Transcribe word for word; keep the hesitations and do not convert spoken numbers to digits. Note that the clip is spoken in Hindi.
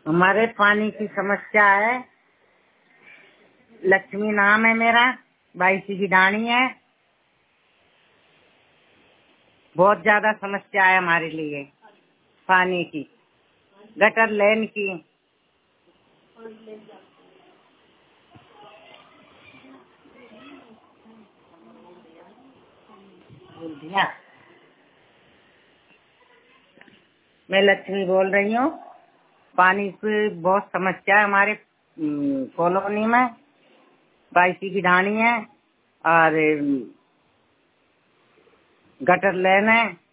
हमारे पानी की समस्या है। लक्ष्मी नाम है मेरा, बाईसी की ढाणी है। बहुत ज्यादा समस्या है हमारे लिए पानी की, गटर लेन की। बोल दिया। मैं लक्ष्मी बोल रही हूँ। पानी की बहुत समस्या है हमारे कॉलोनी में, बाईसी की ढाणी है और गटर लेन है।